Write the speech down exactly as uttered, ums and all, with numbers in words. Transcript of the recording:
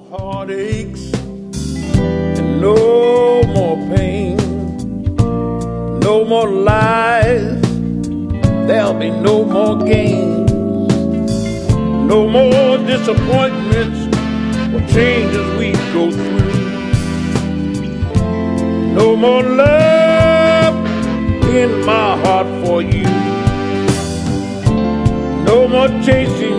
heartaches and no more pain, no more lies, there'll be no more games, no more disappointments or changes we go through, no more love in my heart for you, no more chasing